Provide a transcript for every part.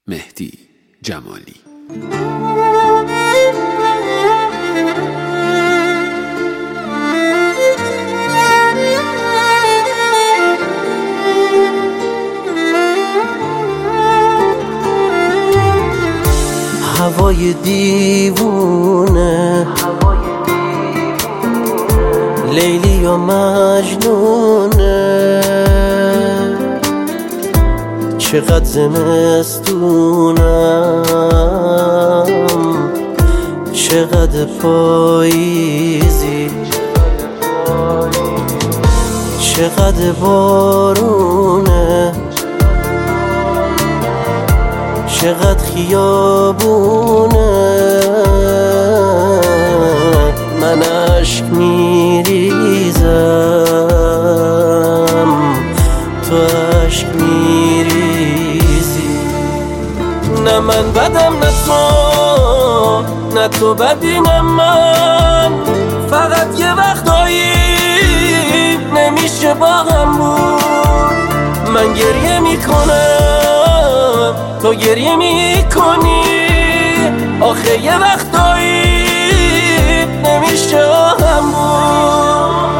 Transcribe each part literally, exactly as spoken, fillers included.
مهدی جمالی. هوای دیوونه، لیلی و مجنونه، چقدر زمستونم، چقدر پاییزی، چقدر بارونه، چقدر خیابونه، من عشق میریزم، تو عشق میریزی. نه من بدم نه تو، نه تو بدی نه من، فقط یه وقتایی نمیشه با هم بود. من گریه میکنم تو گریه میکنی، آخه یه وقتایی نمیشه هم بود.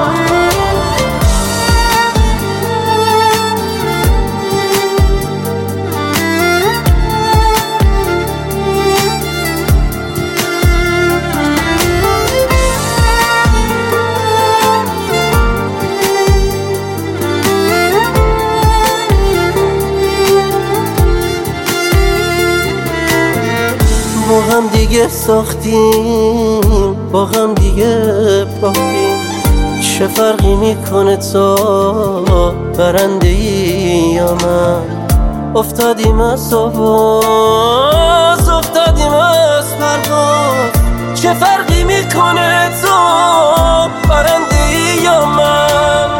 با هم دیگه ساختیم، با هم دیگه باختیم، چه فرقی میکنه تو برنده ای یا من؟ افتادیم از آواز، افتادیم از پرواز، چه فرقی میکنه تو برنده ای یا من؟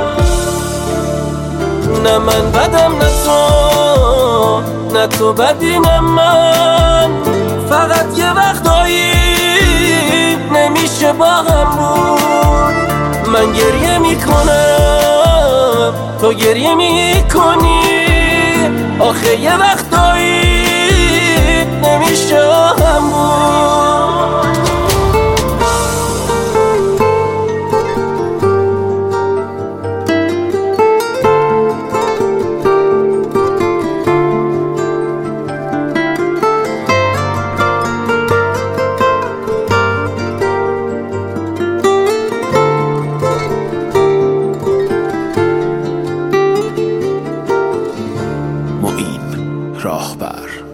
نه من بدم نه تو، نه تو بدی نه من، فقط یه وقتایی نمیشه با هم بود. من گریه میکنم تو گریه میکنی، آخه یه وقتایی نمیشه هم بود. راهبر